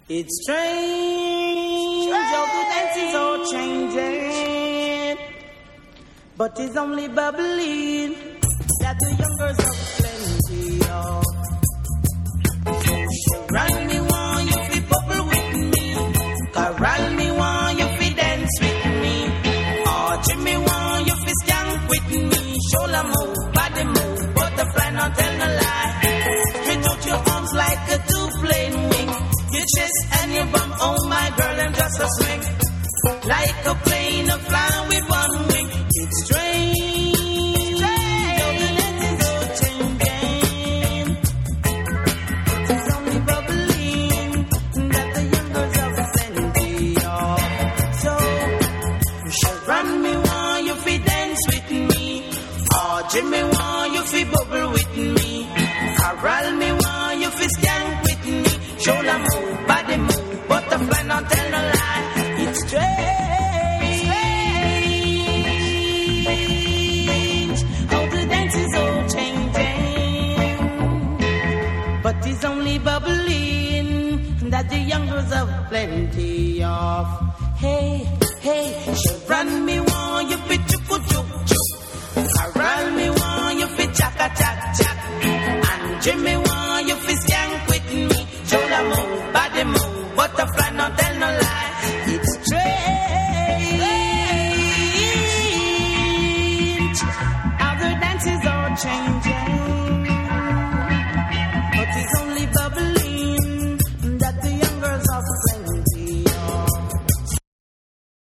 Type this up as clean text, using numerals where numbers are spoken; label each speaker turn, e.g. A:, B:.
A: It's strange how the dances are changing, but it's only bubbling that the young girls have plenty of. So run me one, you fi bubble with me. Corral me one, you fi dance with me. Or Jimmy one, you fi skank with me. Shoulder move, body move, butterfly, not tell no lie. Stretch out your arms like a two-plane wing. Your chest and your bum, oh my girl, and just a swing. Like a plane, a flying with one wing. It's strange, how the dances are changing. It's only bubbling that the young girls have plenty of. So, you shall run me one, you fi dance with me. Or Jimmy one, you fi bubble with me. Corral me one, you fi skank with me. Shoulder move, body move, butterfly, not tell no lie. It's strange how the dance is all changing, but it's only bubbling that the young girls have plenty of. Hey, hey, she run me one, you fit chuku chuk chuk. Corral me one.